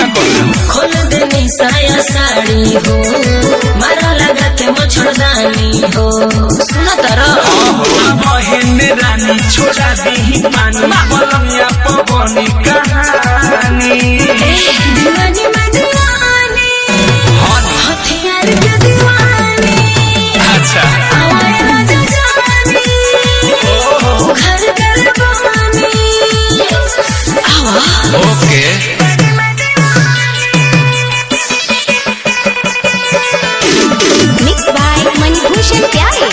खोल देनी साया साड़ी हो मारा लगा के मच्छरदानी हो सुना तारा बहन रानी छोड़ा दी पानी बलमिया पवनी कहानी दीवानी में दीवानी हथियार के दीवानी अच्छा आवाज़ राजा जानी घर कर बहानी आवा ओके मिक्स बाय मणिभूषण प्यारे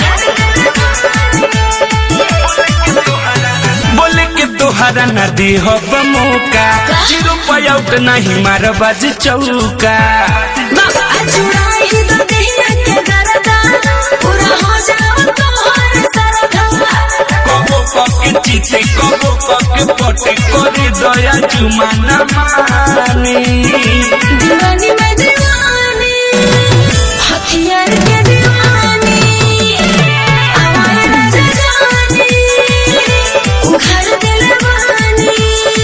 बोले के तोहरा नदी हो मौका 0 पे आउट नहीं मार बाज चौका चुराई तो दहिया के दरदा पूरा हो जाओ तोहर सरदा कबो पके चीते कबो पके पटे करे दया जुमाना मानी दीवानी में दीवानी हथियार के दीवानी आवाज़ राजा जानी घर दिल बहानी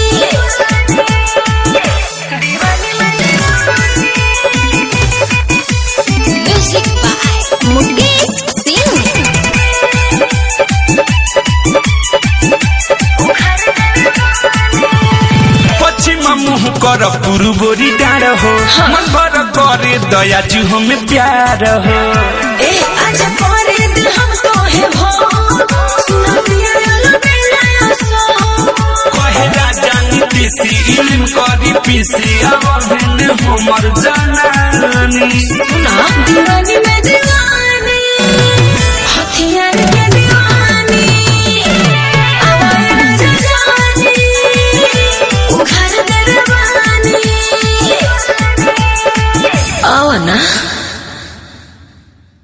दीवानी में दीवानी म्यूजिक बाय मुकेश सिंह पश्चिम मुँह कर पूर्वोरी डाँड हो मन भर करे दया जू हमें प्यार हो ए आज करे दिल हम तो है भो सुना पिया लो बेला सो कहे राजा नीतीशी इल्म करी पीसी अवहन हमर जनानी सुना दीवानी में दीवानी हथियार के दीवानी